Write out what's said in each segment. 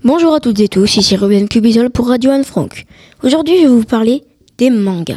Bonjour à toutes et tous, ici Ruben Cubisol pour Radio Anne Frank. Aujourd'hui, je vais vous parler des mangas.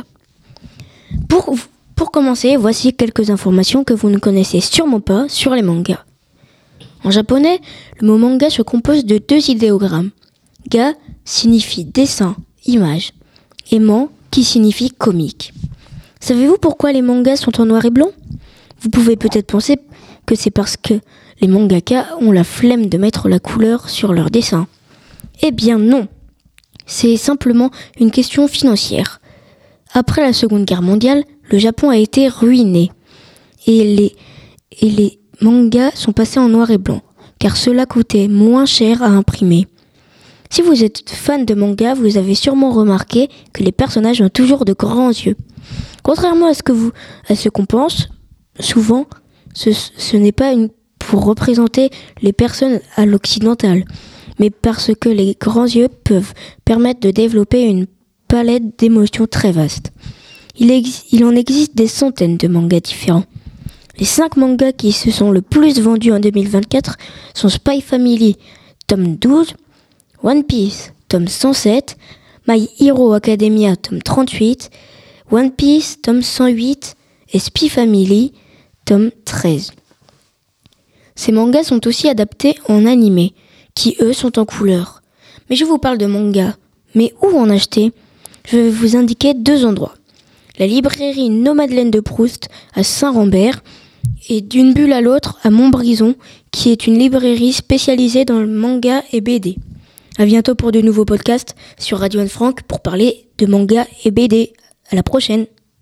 Pour commencer, voici quelques informations que vous ne connaissez sûrement pas sur les mangas. En japonais, le mot manga se compose de 2 idéogrammes. Ga signifie dessin, image, et man qui signifie comique. Savez-vous pourquoi les mangas sont en noir et blanc ? Vous pouvez peut-être penser que c'est parce que les mangaka ont la flemme de mettre la couleur sur leurs dessins. Eh bien non, c'est simplement une question financière. Après la Seconde Guerre mondiale, le Japon a été ruiné et les mangas sont passés en noir et blanc, car cela coûtait moins cher à imprimer. Si vous êtes fan de manga, vous avez sûrement remarqué que les personnages ont toujours de grands yeux. Contrairement à ce qu'on pense, souvent, ce n'est pas pour représenter les personnes à l'occidental, mais parce que les grands yeux peuvent permettre de développer une palette d'émotions très vaste. Il en existe des centaines de mangas différents. Les 5 mangas qui se sont le plus vendus en 2024 sont Spy Family, tome 12, One Piece, tome 107, My Hero Academia, tome 38, One Piece, tome 108 et Spy Family, tome 13. Ces mangas sont aussi adaptés en animé, qui eux sont en couleur. Mais je vous parle de mangas. Mais où en acheter ? Je vais vous indiquer 2 endroits. La librairie No-Madeleine de Proust à Saint-Rambert et d'une bulle à l'autre à Montbrison, qui est une librairie spécialisée dans le manga et BD. À bientôt pour de nouveaux podcasts sur Radio Anne Frank pour parler de manga et BD. À la prochaine.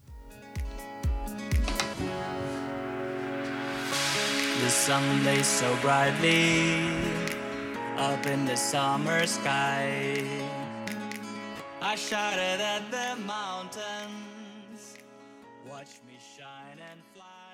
The sun blazed so brightly up in the summer sky. I shouted at the mountains, watch me shine and fly.